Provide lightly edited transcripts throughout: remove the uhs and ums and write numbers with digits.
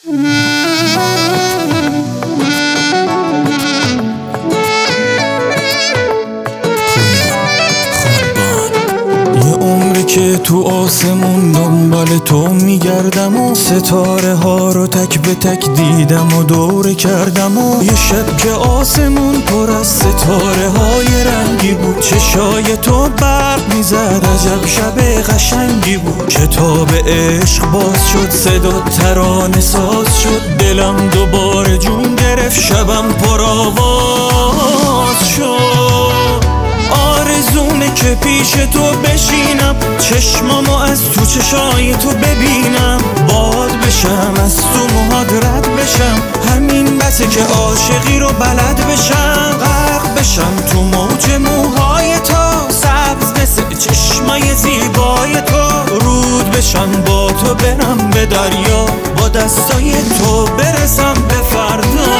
که تو آسمون دنبال تو میگردم و ستاره ها رو تک به تک دیدم و دوره کردم و یه شب که آسمون پر از ستاره های رنگی بود، چشای تو برق میزد، عجب شب قشنگی بود. کتاب عشق باز شد، صدا ترانه ساز شد، دلم دوباره جون گرفت، شبم پر آواز شد. آرزومه که پیش تو بشینم، چشمامو از تو چشای تو ببینم، باد بشم از تو موهات رد بشم، همین بسه که عاشقی رو بلد بشم، غرق بشم تو موج موهای تو، سبز مثل چشمای زیبای تو، رود بشم با تو برم به دریا، با دستای تو برسم به فردا.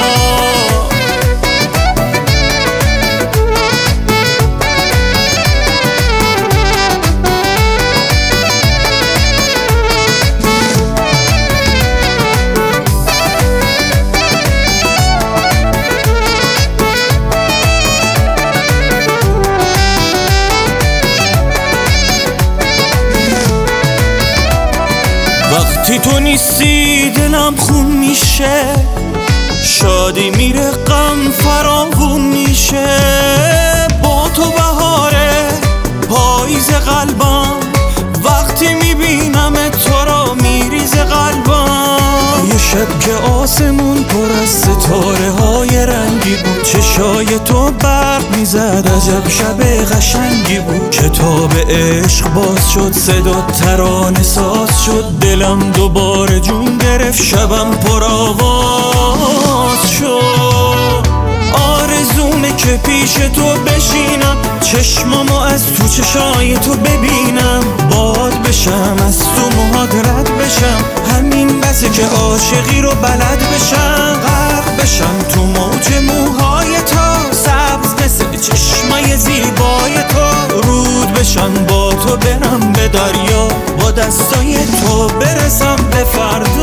وقتی تو نیستی دلم خون میشه، شادی میره غم فراوون میشه، با تو بهاره پاییز قلبم، وقتی میبینم تو را میریزه قلبم. یه شب که آسمون پر از ستاره های رنگی بود، چشای تو برق میزد، عجب شب قشنگی بود. کتاب عشق باز شد، صدا ترانه ساز شد، دلم دوباره جون گرفت، شبم پر آواز شد. آرزومه که پیش تو بشینم، چشمامو از تو چشای تو ببینم، باد بشم از تو موهات رد بشم، همین بسه که عاشقی رو بلد بشم، غرق بشم تو موج موهای تو، سبز مثل چشمای زیبای تو، رود بشم با تو برم به دریا، با دستای تو برسم به فردا.